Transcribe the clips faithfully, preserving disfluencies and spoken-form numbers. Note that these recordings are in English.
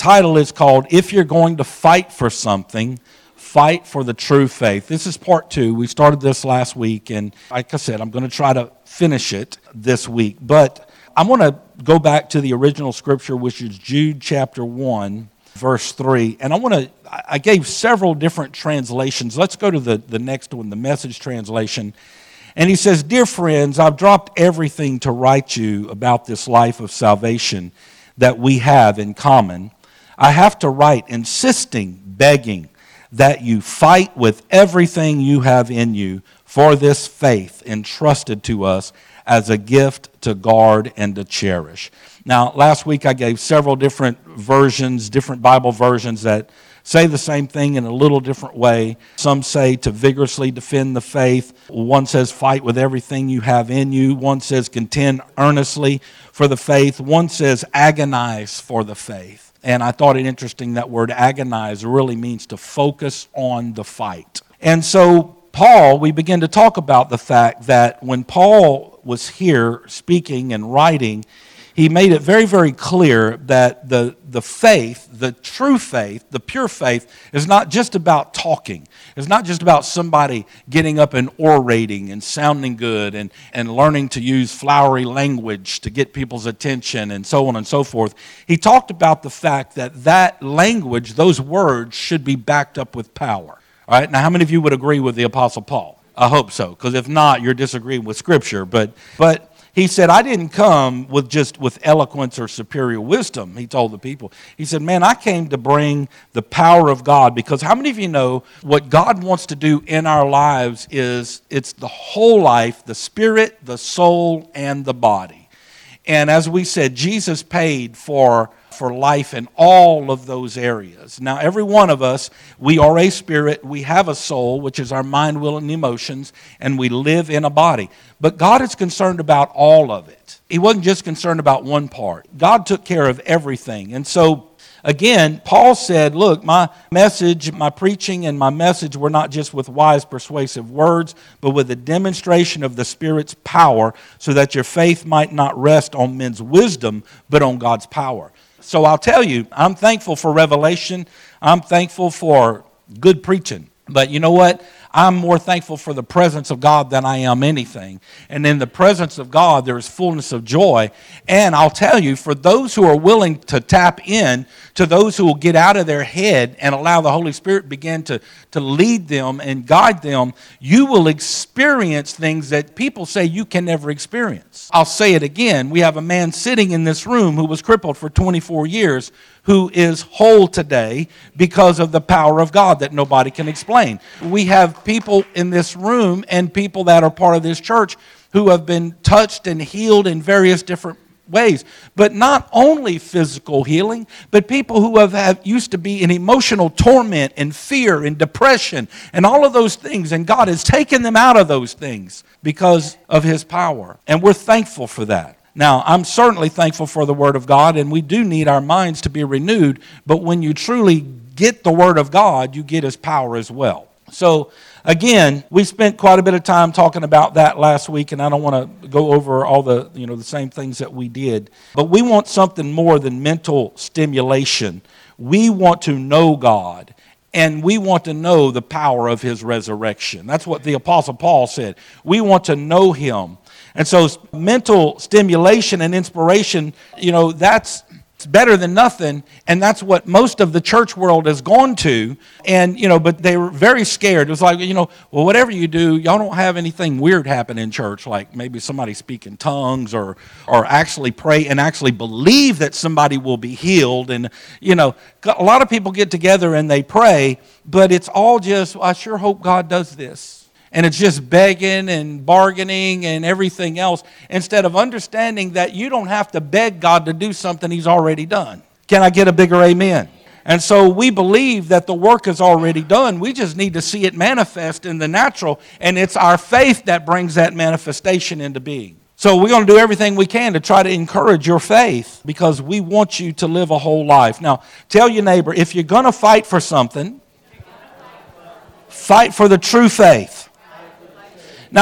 title is called, If You're Going to Fight for Something, Fight for the True Faith. This is part two. We started this last week, and like I said, I'm going to try to finish it this week. But I want to go back to the original scripture, which is Jude chapter one, verse three. And I want to, I gave several different translations. Let's go to the, the next one, the Message translation. And he says, Dear friends, I've dropped everything to write you about this life of salvation that we have in common. I have to write insisting, begging that you fight with everything you have in you for this faith entrusted to us as a gift to guard and to cherish. Now, last week I gave several different versions, different Bible versions that say the same thing in a little different way. Some say to vigorously defend the faith. One says fight with everything you have in you. One says contend earnestly for the faith. One says agonize for the faith. And I thought it interesting that word agonize really means to focus on the fight. And so Paul, we begin to talk about the fact that when Paul was here speaking and writing, he made it very, very clear that the, the faith, the true faith, the pure faith, is not just about talking. It's not just about somebody getting up and orating and sounding good and, and learning to use flowery language to get people's attention and so on and so forth. He talked about the fact that that language, those words, should be backed up with power. All right, now how many of you would agree with the Apostle Paul? I hope so, because if not, you're disagreeing with Scripture. But but he said, I didn't come with just with eloquence or superior wisdom, he told the people. He said, man, I came to bring the power of God, because how many of you know what God wants to do in our lives is it's the whole life, the spirit, the soul, and the body. And as we said, Jesus paid for for life in all of those areas. Now, every one of us, we are a spirit, we have a soul, which is our mind, will, and emotions, and we live in a body. But God is concerned about all of it. He wasn't just concerned about one part. God took care of everything. And so, again, Paul said, look, my message, my preaching and my message were not just with wise, persuasive words, but with a demonstration of the Spirit's power, so that your faith might not rest on men's wisdom, but on God's power. So I'll tell you, I'm thankful for revelation. I'm thankful for good preaching. But you know what? I'm more thankful for the presence of God than I am anything. And in the presence of God, there is fullness of joy. And I'll tell you, for those who are willing to tap in, to those who will get out of their head and allow the Holy Spirit begin to, to lead them and guide them, you will experience things that people say you can never experience. I'll say it again. We have a man sitting in this room who was crippled for twenty-four years, who is whole today because of the power of God that nobody can explain. We have people in this room and people that are part of this church who have been touched and healed in various different ways. But not only physical healing, but people who have, have used to be in emotional torment and fear and depression and all of those things. And God has taken them out of those things because of His power. And we're thankful for that. Now, I'm certainly thankful for the Word of God, and we do need our minds to be renewed, but when you truly get the Word of God, you get His power as well. So, again, we spent quite a bit of time talking about that last week, and I don't want to go over all the, you know, the same things that we did, but we want something more than mental stimulation. We want to know God, and we want to know the power of His resurrection. That's what the Apostle Paul said. We want to know Him. And so mental stimulation and inspiration, you know, that's better than nothing. And that's what most of the church world has gone to. And, you know, but they were very scared. It was like, you know, well, whatever you do, y'all don't have anything weird happen in church, like maybe somebody speak in tongues or, or actually pray and actually believe that somebody will be healed. And, you know, a lot of people get together and they pray, but it's all just, I sure hope God does this. And it's just begging and bargaining and everything else, instead of understanding that you don't have to beg God to do something He's already done. Can I get a bigger amen? And so we believe that the work is already done. We just need to see it manifest in the natural, and it's our faith that brings that manifestation into being. So we're going to do everything we can to try to encourage your faith, because we want you to live a whole life. Now, tell your neighbor, if you're going to fight for something, fight for the true faith. Now,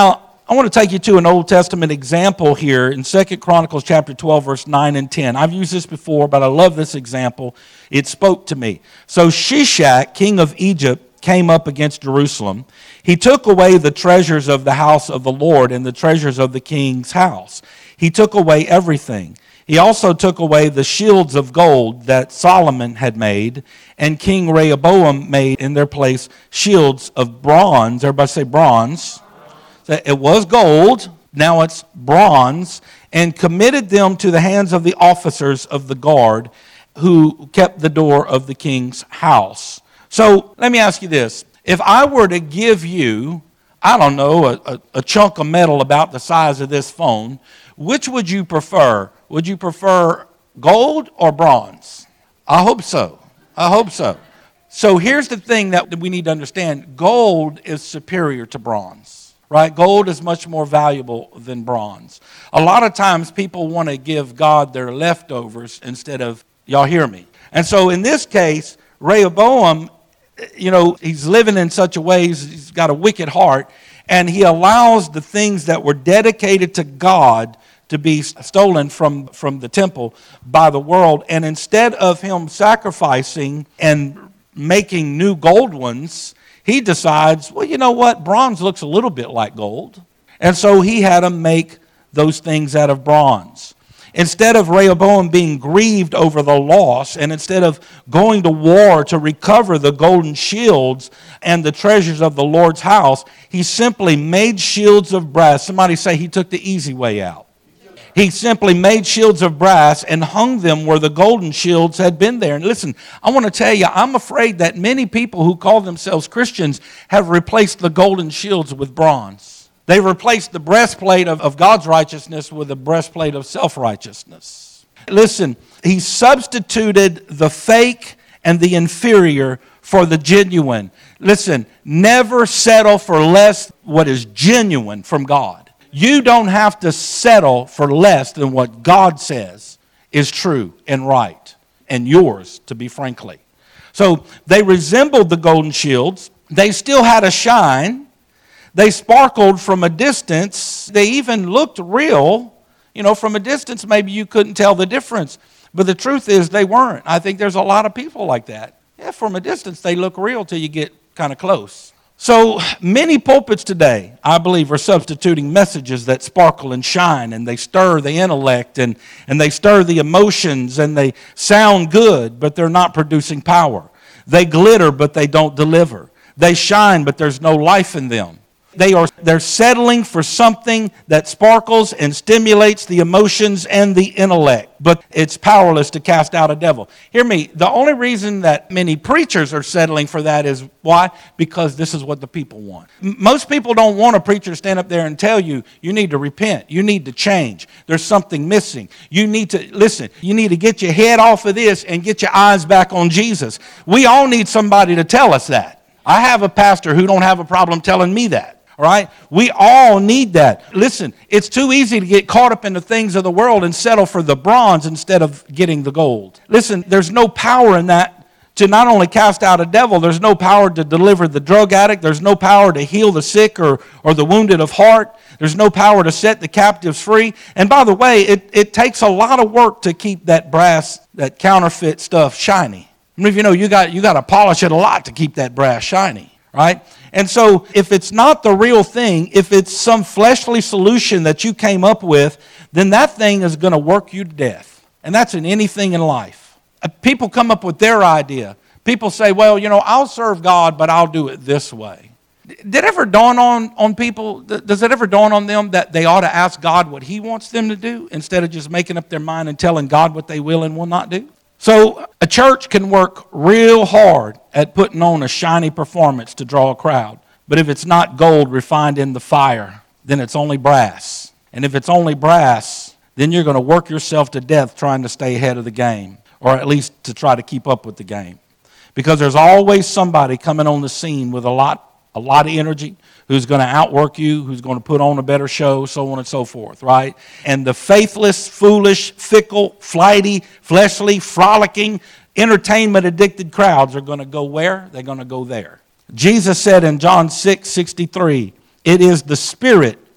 I want to take you to an Old Testament example here in Second Chronicles chapter twelve, verse nine and ten. I've used this before, but I love this example. It spoke to me. So Shishak, king of Egypt, came up against Jerusalem. He took away the treasures of the house of the Lord and the treasures of the king's house. He took away everything. He also took away the shields of gold that Solomon had made, and King Rehoboam made in their place shields of bronze. Everybody say bronze. It was gold, now it's bronze, and committed them to the hands of the officers of the guard who kept the door of the king's house. So let me ask you this. If I were to give you, I don't know, a, a, a chunk of metal about the size of this phone, which would you prefer? Would you prefer gold or bronze? I hope so. I hope so. So here's the thing that we need to understand. Gold is superior to bronze, right? Gold is much more valuable than bronze. A lot of times people want to give God their leftovers instead of, y'all hear me? And so in this case, Rehoboam, you know, he's living in such a way, he's, he's got a wicked heart, and he allows the things that were dedicated to God to be stolen from, from the temple by the world. And instead of him sacrificing and making new gold ones, he decides, well, you know what? Bronze looks a little bit like gold. And so he had to make those things out of bronze. Instead of Rehoboam being grieved over the loss, and instead of going to war to recover the golden shields and the treasures of the Lord's house, he simply made shields of brass. Somebody say he took the easy way out. He simply made shields of brass and hung them where the golden shields had been there. And listen, I want to tell you, I'm afraid that many people who call themselves Christians have replaced the golden shields with bronze. They've replaced the breastplate of, of God's righteousness with a breastplate of self-righteousness. Listen, he substituted the fake and the inferior for the genuine. Listen, never settle for less what is genuine from God. You don't have to settle for less than what God says is true and right and yours, to be frankly. So they resembled the golden shields. They still had a shine. They sparkled from a distance. They even looked real. You know, from a distance, maybe you couldn't tell the difference. But the truth is they weren't. I think there's a lot of people like that. Yeah, from a distance, they look real till you get kind of close. So many pulpits today, I believe, are substituting messages that sparkle and shine, and they stir the intellect, and, and they stir the emotions, and they sound good, but they're not producing power. They glitter, but they don't deliver. They shine, but there's no life in them. They are, they're settling for something that sparkles and stimulates the emotions and the intellect, but it's powerless to cast out a devil. Hear me, the only reason that many preachers are settling for that is why? Because this is what the people want. M- Most people don't want a preacher to stand up there and tell you, you need to repent, you need to change, there's something missing. You need to, listen, you need to get your head off of this and get your eyes back on Jesus. We all need somebody to tell us that. I have a pastor who don't have a problem telling me that. All right? We all need that. Listen, it's too easy to get caught up in the things of the world and settle for the bronze instead of getting the gold. Listen, there's no power in that to not only cast out a devil, there's no power to deliver the drug addict, there's no power to heal the sick or, or the wounded of heart, there's no power to set the captives free. And by the way, it, it takes a lot of work to keep that brass, that counterfeit stuff shiny. I mean, if you know, you got, you got to polish it a lot to keep that brass shiny. Right? And so if it's not the real thing, if it's some fleshly solution that you came up with, then that thing is going to work you to death. And that's in anything in life. People come up with their idea. People say, well, you know, I'll serve God, but I'll do it this way. Did it ever dawn on, on people, does it ever dawn on them that they ought to ask God what He wants them to do instead of just making up their mind and telling God what they will and will not do? So a church can work real hard at putting on a shiny performance to draw a crowd. But if it's not gold refined in the fire, then it's only brass. And if it's only brass, then you're going to work yourself to death trying to stay ahead of the game, or at least to try to keep up with the game. Because there's always somebody coming on the scene with a lot, a lot of energy, who's going to outwork you, who's going to put on a better show, so on and so forth, right? And the faithless, foolish, fickle, flighty, fleshly, frolicking, entertainment-addicted crowds are going to go where? They're going to go there. Jesus said in John six sixty-three, it is the Spirit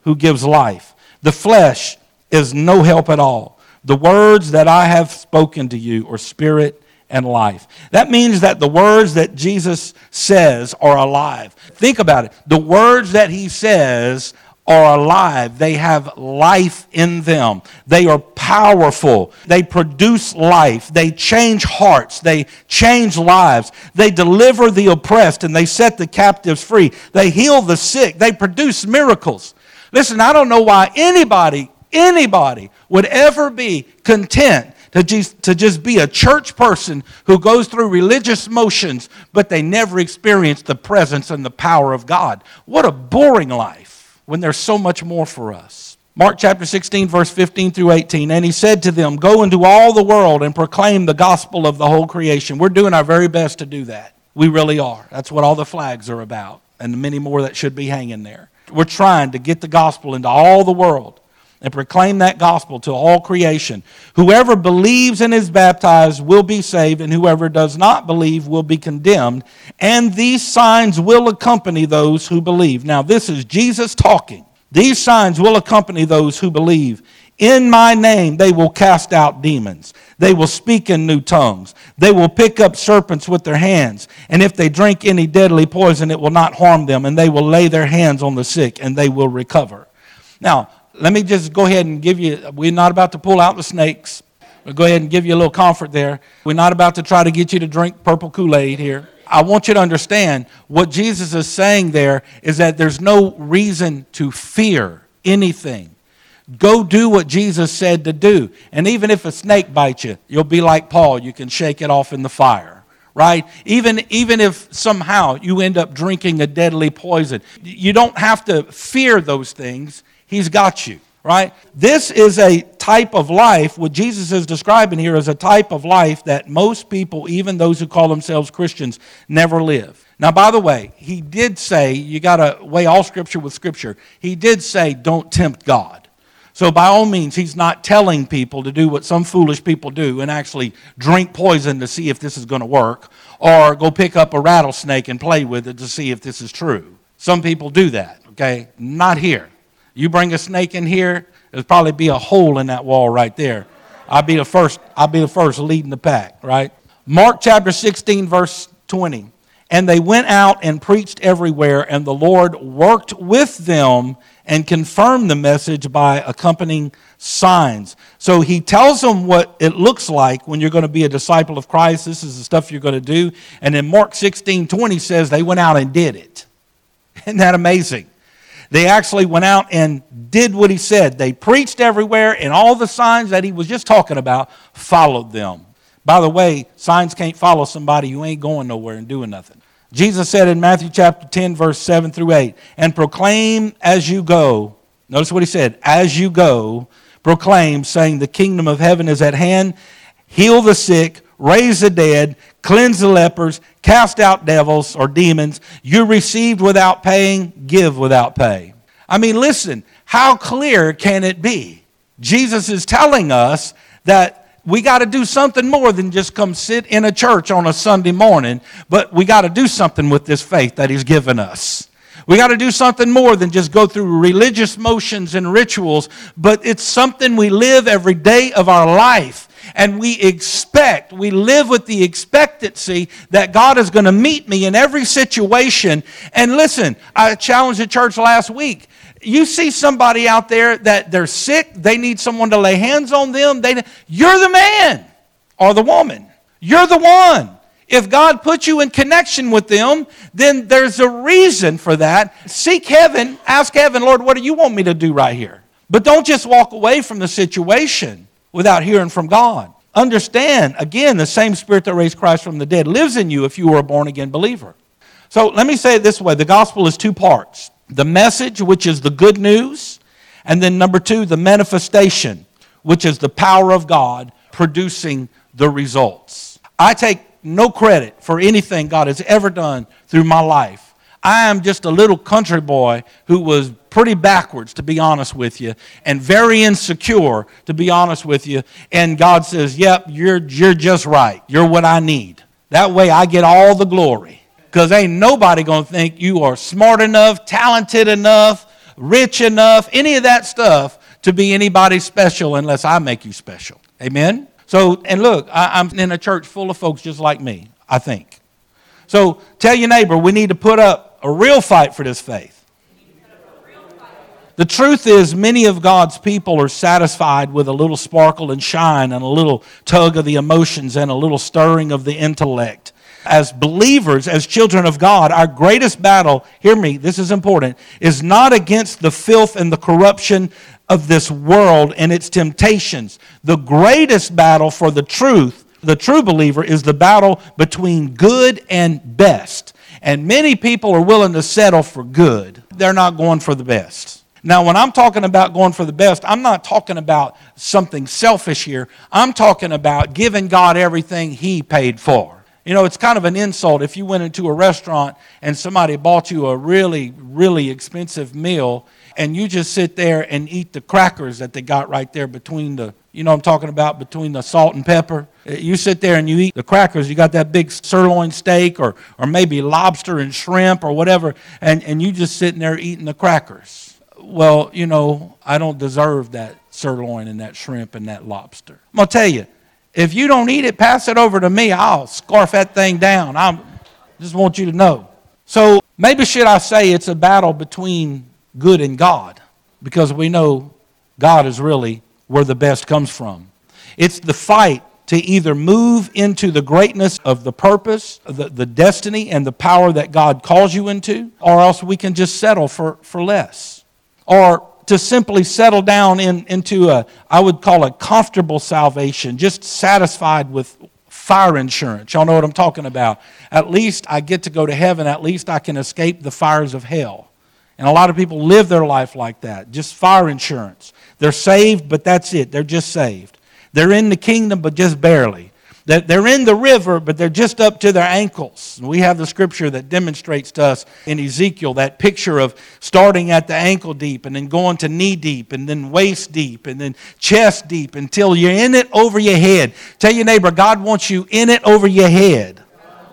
who gives life. The flesh is no help at all. The words that I have spoken to you are spirit and life. That means that the words that Jesus says are alive. Think about it. The words that he says are alive. They have life in them. They are powerful. They produce life. They change hearts. They change lives. They deliver the oppressed and they set the captives free. They heal the sick. They produce miracles. Listen, I don't know why anybody, anybody would ever be content to just, to just be a church person who goes through religious motions, but they never experience the presence and the power of God. What a boring life when there's so much more for us. Mark chapter sixteen, verse fifteen through eighteen, and he said to them, go into all the world and proclaim the gospel of the whole creation. We're doing our very best to do that. We really are. That's what all the flags are about, and many more that should be hanging there. We're trying to get the gospel into all the world and proclaim that gospel to all creation. Whoever believes and is baptized will be saved, and whoever does not believe will be condemned. And these signs will accompany those who believe. Now, this is Jesus talking. These signs will accompany those who believe. In my name they will cast out demons. They will speak in new tongues. They will pick up serpents with their hands. And if they drink any deadly poison, it will not harm them. And they will lay their hands on the sick, and they will recover. Now, let me just go ahead and give you, we're not about to pull out the snakes. We'll go ahead and give you a little comfort there. We're not about to try to get you to drink purple Kool-Aid here. I want you to understand what Jesus is saying there is that there's no reason to fear anything. Go do what Jesus said to do. And even if a snake bites you, you'll be like Paul. You can shake it off in the fire, right? Even, even if somehow you end up drinking a deadly poison, you don't have to fear those things. He's got you, right? This is a type of life, what Jesus is describing here is a type of life that most people, even those who call themselves Christians, never live. Now, by the way, he did say, you got to weigh all Scripture with Scripture. He did say, don't tempt God. So by all means, he's not telling people to do what some foolish people do and actually drink poison to see if this is going to work, or go pick up a rattlesnake and play with it to see if this is true. Some people do that, okay? Not here. You bring a snake in here, there'll probably be a hole in that wall right there. I'll be the first, I'll be the first leading the pack, right? Mark chapter sixteen, verse twenty. And they went out and preached everywhere, and the Lord worked with them and confirmed the message by accompanying signs. So he tells them what it looks like when you're going to be a disciple of Christ. This is the stuff you're going to do. And then Mark sixteen twenty says they went out and did it. Isn't that amazing? They actually went out and did what he said. They preached everywhere, and all the signs that he was just talking about followed them. By the way, signs can't follow somebody who ain't going nowhere and doing nothing. Jesus said in Matthew chapter ten, verse seven through eight, and proclaim as you go. Notice what he said, as you go, proclaim, saying the kingdom of heaven is at hand. Heal the sick, raise the dead, cleanse the lepers, cast out devils or demons. You received without paying, give without pay. I mean, listen, how clear can it be? Jesus is telling us that we got to do something more than just come sit in a church on a Sunday morning, but we got to do something with this faith that he's given us. We got to do something more than just go through religious motions and rituals, but it's something we live every day of our life. And we expect, we live with the expectancy that God is going to meet me in every situation. And listen, I challenged the church last week. You see somebody out there that they're sick, they need someone to lay hands on them. They, you're the man or the woman. You're the one. If God puts you in connection with them, then there's a reason for that. Seek heaven, ask heaven, Lord, what do you want me to do right here? But don't just walk away from the situation without hearing from God. Understand, again, the same Spirit that raised Christ from the dead lives in you if you are a born-again believer. So let me say it this way. The gospel is two parts. The message, which is the good news, and then number two, the manifestation, which is the power of God producing the results. I take no credit for anything God has ever done through my life. I am just a little country boy who was pretty backwards, to be honest with you, and very insecure, to be honest with you. And God says, yep, you're, you're just right. You're what I need. That way I get all the glory. Because ain't nobody going to think you are smart enough, talented enough, rich enough, any of that stuff to be anybody special unless I make you special. Amen? So, and look, I, I'm in a church full of folks just like me, I think. So tell your neighbor, we need to put up a real fight for this faith. The truth is, many of God's people are satisfied with a little sparkle and shine and a little tug of the emotions and a little stirring of the intellect. As believers, as children of God, our greatest battle, hear me, this is important, is not against the filth and the corruption of this world and its temptations. The greatest battle for the truth, the true believer, is the battle between good and best. And many people are willing to settle for good. They're not going for the best. Now, when I'm talking about going for the best, I'm not talking about something selfish here. I'm talking about giving God everything He paid for. You know, it's kind of an insult if you went into a restaurant and somebody bought you a really, really expensive meal and you just sit there and eat the crackers that they got right there between the, you know what I'm talking about, between the salt and pepper. You sit there and you eat the crackers. You got that big sirloin steak or or maybe lobster and shrimp or whatever, and, and you just sitting there eating the crackers. Well, you know, I don't deserve that sirloin and that shrimp and that lobster. I'm going to tell you, if you don't eat it, pass it over to me. I'll scarf that thing down. I just want you to know. So maybe should I say it's a battle between good and God, because we know God is really where the best comes from. It's the fight to either move into the greatness of the purpose, the, the destiny, and the power that God calls you into, or else we can just settle for, for less. Or to simply settle down in, into a, I would call it comfortable salvation, just satisfied with fire insurance. Y'all know what I'm talking about. At least I get to go to heaven. At least I can escape the fires of hell. And a lot of people live their life like that, just fire insurance. They're saved, but that's it. They're just saved. They're in the kingdom, but just barely. They're in the river, but they're just up to their ankles. We have the scripture that demonstrates to us in Ezekiel that picture of starting at the ankle deep and then going to knee deep and then waist deep and then chest deep until you're in it over your head. Tell your neighbor, God wants you in it over your head.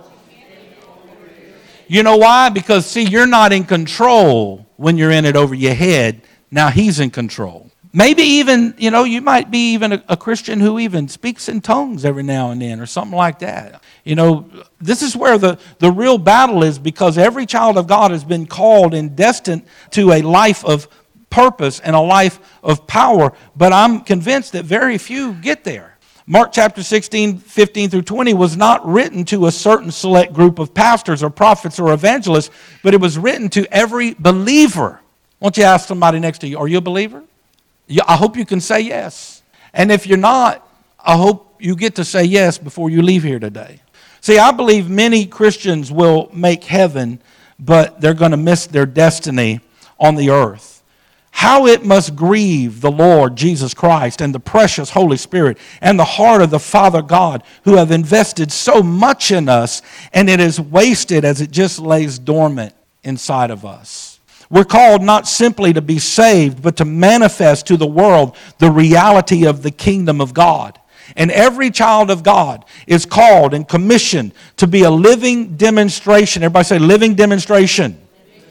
You know why? Because, see, you're not in control when you're in it over your head. Now He's in control. Maybe even, you know, you might be even a, a Christian who even speaks in tongues every now and then or something like that. You know, this is where the, the real battle is, because every child of God has been called and destined to a life of purpose and a life of power. But I'm convinced that very few get there. Mark chapter sixteen, fifteen through twenty was not written to a certain select group of pastors or prophets or evangelists, but it was written to every believer. Won't you ask somebody next to you, are you a believer? I hope you can say yes. And if you're not, I hope you get to say yes before you leave here today. See, I believe many Christians will make heaven, but they're going to miss their destiny on the earth. How it must grieve the Lord Jesus Christ and the precious Holy Spirit and the heart of the Father God, who have invested so much in us, and it is wasted as it just lays dormant inside of us. We're called not simply to be saved, but to manifest to the world the reality of the kingdom of God. And every child of God is called and commissioned to be a living demonstration. Everybody say living demonstration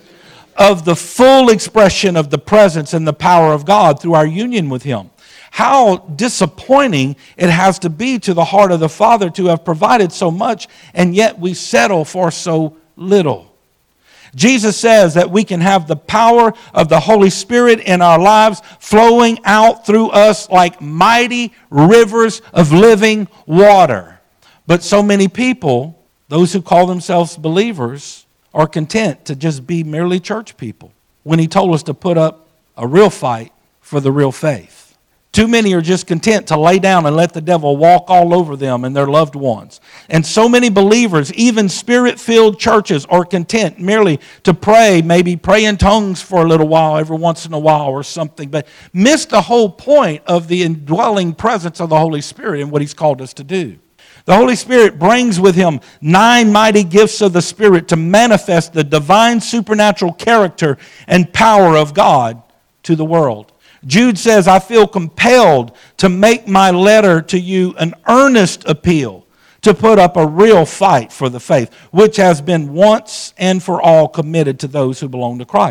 of the full expression of the presence and the power of God through our union with Him. How disappointing it has to be to the heart of the Father to have provided so much, and yet we settle for so little. Jesus says that we can have the power of the Holy Spirit in our lives flowing out through us like mighty rivers of living water. But so many people, those who call themselves believers, are content to just be merely church people, when He told us to put up a real fight for the real faith. Too many are just content to lay down and let the devil walk all over them and their loved ones. And so many believers, even Spirit-filled churches, are content merely to pray, maybe pray in tongues for a little while, every once in a while or something, but miss the whole point of the indwelling presence of the Holy Spirit and what He's called us to do. The Holy Spirit brings with Him nine mighty gifts of the Spirit to manifest the divine supernatural character and power of God to the world. Jude says, I feel compelled to make my letter to you an earnest appeal to put up a real fight for the faith, which has been once and for all committed to those who belong to Christ.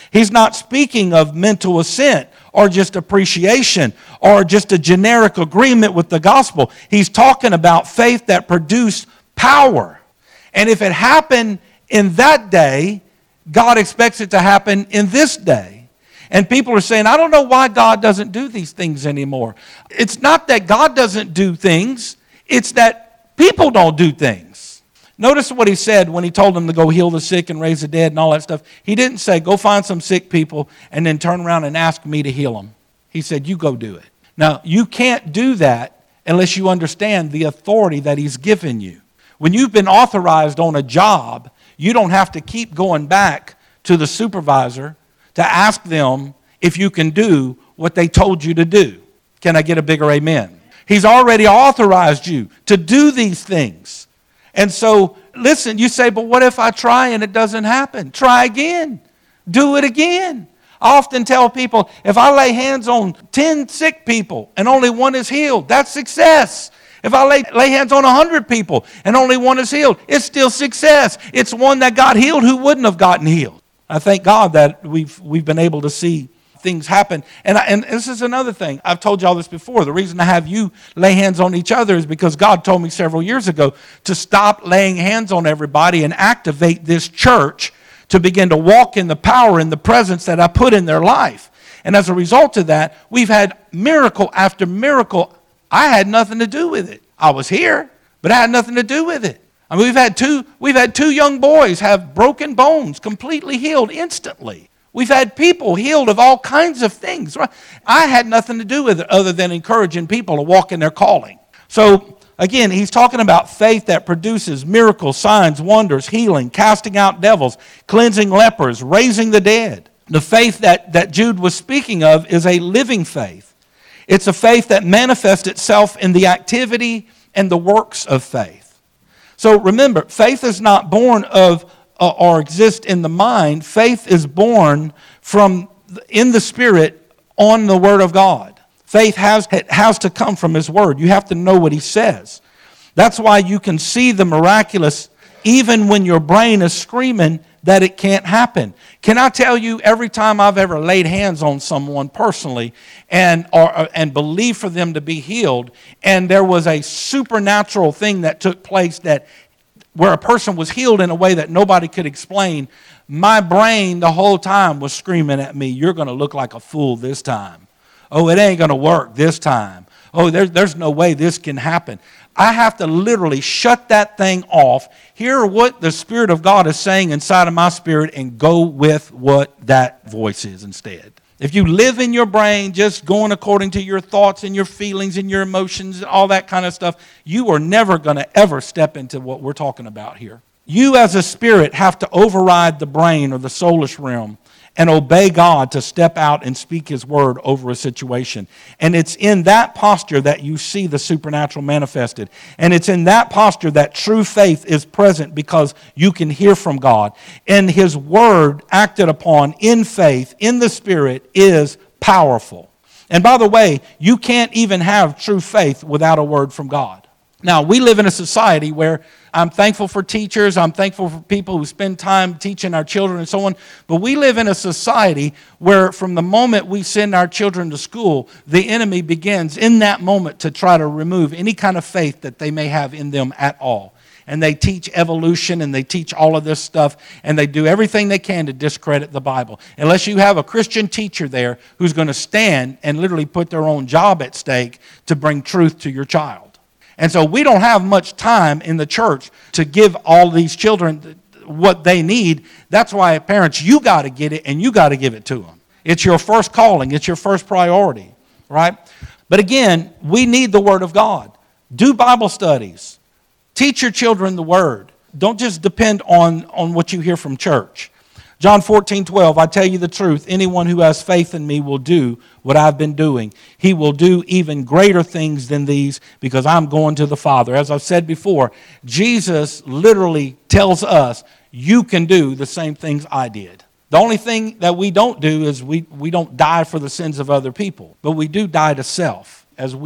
He's not speaking of mental assent or just appreciation or just a generic agreement with the gospel. He's talking about faith that produced power. And if it happened in that day, God expects it to happen in this day. And people are saying, I don't know why God doesn't do these things anymore. It's not that God doesn't do things, it's that people don't do things. Notice what he said when he told them to go heal the sick and raise the dead and all that stuff. He didn't say, go find some sick people and then turn around and ask me to heal them. He said, you go do it. Now, you can't do that unless you understand the authority that he's given you. When you've been authorized on a job, you don't have to keep going back to the supervisor to ask them if you can do what they told you to do. Can I get a bigger amen? He's already authorized you to do these things. And so, listen, you say, but what if I try and it doesn't happen? Try again. Do it again. I often tell people, if I lay hands on ten sick people and only one is healed, that's success. If I lay, lay hands on one hundred people and only one is healed, it's still success. It's one that got healed who wouldn't have gotten healed. I thank God that we've we've been able to see things happen. And, I, and this is another thing. I've told you all this before. The reason I have you lay hands on each other is because God told me several years ago to stop laying hands on everybody and activate this church to begin to walk in the power and the presence that I put in their life. And as a result of that, we've had miracle after miracle. I had nothing to do with it. I was here, but I had nothing to do with it. I mean, we've had two, we've had two young boys have broken bones completely healed instantly. We've had people healed of all kinds of things. I had nothing to do with it other than encouraging people to walk in their calling. So, again, he's talking about faith that produces miracles, signs, wonders, healing, casting out devils, cleansing lepers, raising the dead. The faith that, that Jude was speaking of is a living faith. It's a faith that manifests itself in the activity and the works of faith. So remember, faith is not born of uh, or exists in the mind. Faith is born from in the Spirit on the Word of God. Faith has, it has to come from His Word. You have to know what He says. That's why you can see the miraculous even when your brain is screaming that it can't happen. Can I tell you, every time I've ever laid hands on someone personally and or, and believed for them to be healed, and there was a supernatural thing that took place that where a person was healed in a way that nobody could explain, my brain the whole time was screaming at me, you're going to look like a fool this time. Oh, it ain't going to work this time. Oh, there, there's no way this can happen. I have to literally shut that thing off, hear what the Spirit of God is saying inside of my spirit, and go with what that voice is instead. If you live in your brain just going according to your thoughts and your feelings and your emotions and all that kind of stuff, you are never going to ever step into what we're talking about here. You as a spirit have to override the brain or the soulish realm and obey God to step out and speak His word over a situation. And it's in that posture that you see the supernatural manifested. And it's in that posture that true faith is present because you can hear from God. And His word acted upon in faith, in the Spirit, is powerful. And by the way, you can't even have true faith without a word from God. Now, we live in a society where I'm thankful for teachers, I'm thankful for people who spend time teaching our children and so on, but we live in a society where from the moment we send our children to school, the enemy begins in that moment to try to remove any kind of faith that they may have in them at all. And they teach evolution and they teach all of this stuff and they do everything they can to discredit the Bible. Unless you have a Christian teacher there who's going to stand and literally put their own job at stake to bring truth to your child. And so we don't have much time in the church to give all these children what they need. That's why, parents, you got to get it and you got to give it to them. It's your first calling. It's your first priority, right? But again, we need the Word of God. Do Bible studies. Teach your children the Word. Don't just depend on, on what you hear from church. John fourteen twelve, I tell you the truth, anyone who has faith in me will do what I've been doing. He will do even greater things than these because I'm going to the Father. As I've said before, Jesus literally tells us, you can do the same things I did. The only thing that we don't do is we, we don't die for the sins of other people, but we do die to self as we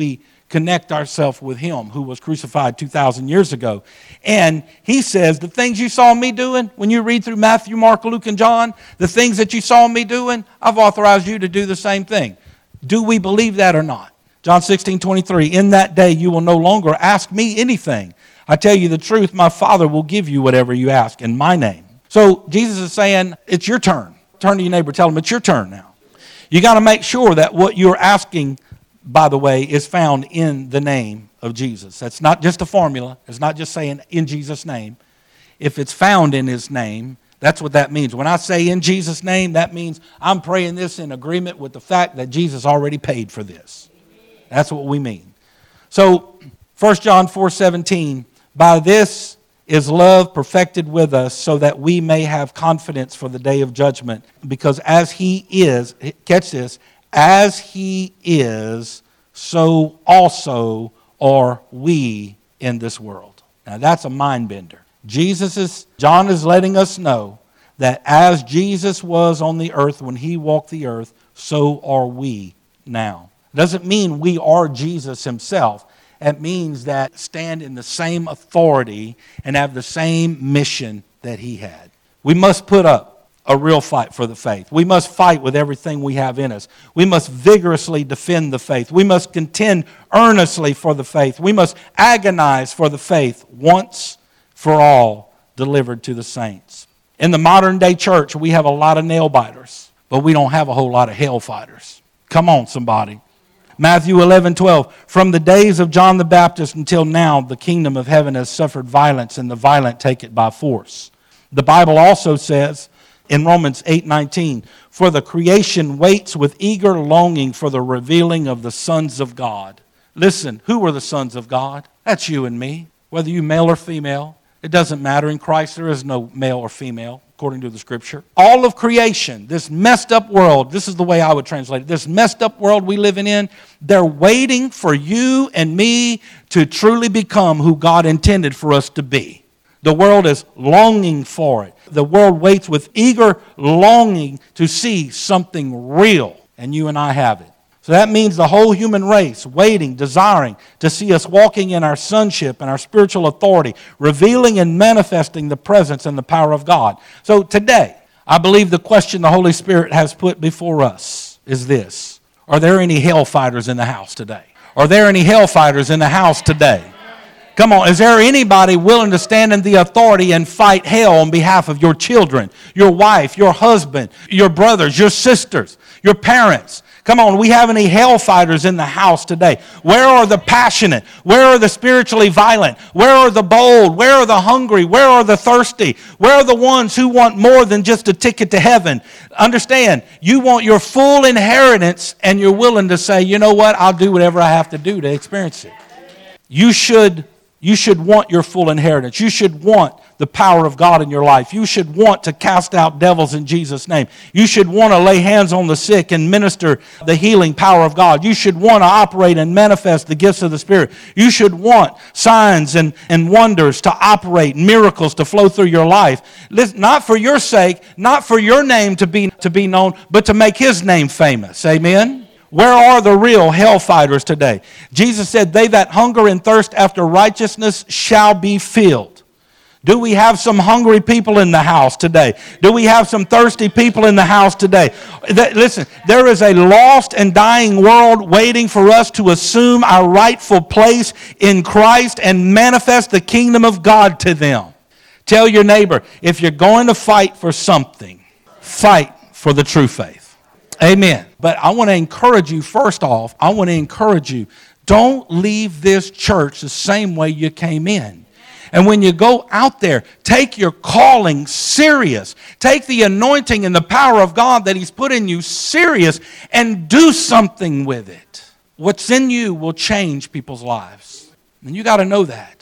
connect ourselves with him who was crucified two thousand years ago. And he says, the things you saw me doing, when you read through Matthew, Mark, Luke, and John, the things that you saw me doing, I've authorized you to do the same thing. Do we believe that or not? John sixteen twenty-three, in that day you will no longer ask me anything. I tell you the truth, my Father will give you whatever you ask in my name. So Jesus is saying, it's your turn. Turn to your neighbor, tell them it's your turn now. You got to make sure that what you're asking, by the way, is found in the name of Jesus. That's not just a formula. It's not just saying in Jesus' name. If it's found in his name, that's what that means. When I say in Jesus' name, that means I'm praying this in agreement with the fact that Jesus already paid for this. That's what we mean. So, First John four seventeen, by this is love perfected with us so that we may have confidence for the day of judgment. Because as he is, catch this, as he is, so also are we in this world. Now that's a mind bender. Jesus is, John is letting us know that as Jesus was on the earth when he walked the earth, so are we now. Doesn't mean we are Jesus himself. It means that stand in the same authority and have the same mission that he had. We must put up a real fight for the faith. We must fight with everything we have in us. We must vigorously defend the faith. We must contend earnestly for the faith. We must agonize for the faith once for all delivered to the saints. In the modern day church, we have a lot of nail biters, but we don't have a whole lot of hell fighters. Come on, somebody. Matthew eleven twelve, from the days of John the Baptist until now, the kingdom of heaven has suffered violence, and the violent take it by force. The Bible also says in Romans eight nineteen, for the creation waits with eager longing for the revealing of the sons of God. Listen, who are the sons of God? That's you and me, whether you male or female. It doesn't matter. In Christ, there is no male or female, according to the Scripture. All of creation, this messed up world, this is the way I would translate it, this messed up world we live in, they're waiting for you and me to truly become who God intended for us to be. The world is longing for it. The world waits with eager longing to see something real, and you and I have it. So that means the whole human race waiting, desiring to see us walking in our sonship and our spiritual authority, revealing and manifesting the presence and the power of God. So today, I believe the question the Holy Spirit has put before us is this. Are there any hellfighters in the house today? Are there any hellfighters in the house today? Come on, is there anybody willing to stand in the authority and fight hell on behalf of your children, your wife, your husband, your brothers, your sisters, your parents? Come on, we have any hellfighters in the house today? Where are the passionate? Where are the spiritually violent? Where are the bold? Where are the hungry? Where are the thirsty? Where are the ones who want more than just a ticket to heaven? Understand, you want your full inheritance and you're willing to say, you know what, I'll do whatever I have to do to experience it. You should You should want your full inheritance. You should want the power of God in your life. You should want to cast out devils in Jesus' name. You should want to lay hands on the sick and minister the healing power of God. You should want to operate and manifest the gifts of the Spirit. You should want signs and, and wonders to operate, miracles to flow through your life. Listen, not for your sake, not for your name to be, to be known, but to make His name famous. Amen? Where are the real hellfighters today? Jesus said, they that hunger and thirst after righteousness shall be filled. Do we have some hungry people in the house today? Do we have some thirsty people in the house today? That, listen, there is a lost and dying world waiting for us to assume our rightful place in Christ and manifest the kingdom of God to them. Tell your neighbor, if you're going to fight for something, fight for the true faith. Amen. But I want to encourage you, first off, I want to encourage you, don't leave this church the same way you came in. And when you go out there, take your calling serious. Take the anointing and the power of God that He's put in you serious and do something with it. What's in you will change people's lives. And you got to know that.